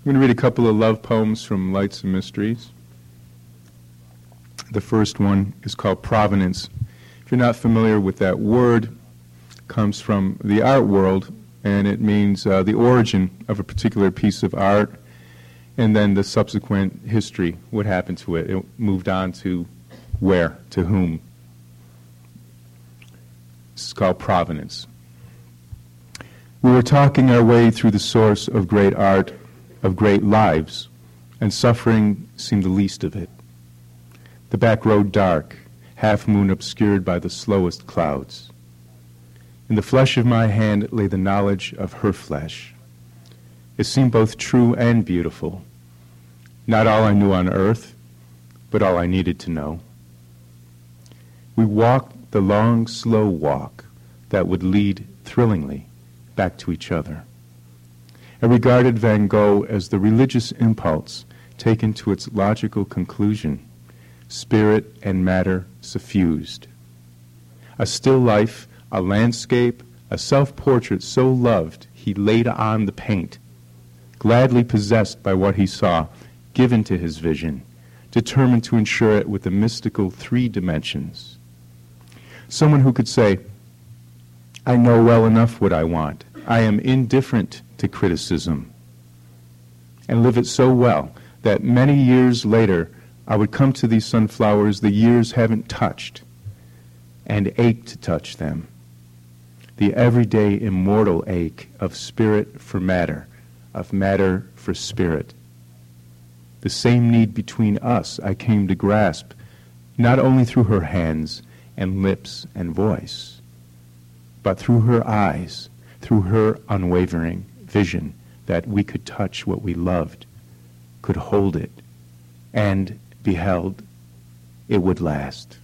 I'm going to read a couple of love poems from Lights and Mysteries. The first one is called Provenance. If you're not familiar with that word, it comes from the art world, and it means the origin of a particular piece of art, and then the subsequent history, what happened to it. It moved on to where, to whom. This is called Provenance. We were talking our way through the source of great art, of great lives, and suffering seemed the least of it. The back road dark, half-moon obscured by the slowest clouds. In the flesh of my hand lay the knowledge of her flesh. It seemed both true and beautiful. Not all I knew on earth, but all I needed to know. We walked the long, slow walk that would lead thrillingly back to each other. I regarded Van Gogh as the religious impulse taken to its logical conclusion, spirit and matter suffused. A still life, a landscape, a self-portrait so loved he laid on the paint, gladly possessed by what he saw, given to his vision, determined to ensure it with the mystical 3 dimensions. Someone who could say, I know well enough what I want. I am indifferent to criticism, and live it so well that many years later I would come to these sunflowers the years haven't touched and ache to touch them. The everyday immortal ache of spirit for matter, of matter for spirit. The same need between us I came to grasp, not only through her hands and lips and voice, but through her eyes, through her unwavering vision that we could touch what we loved, could hold it, and beheld it would last.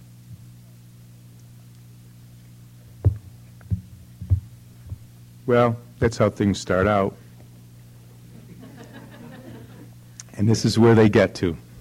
Well, that's how things start out. And this is where they get to.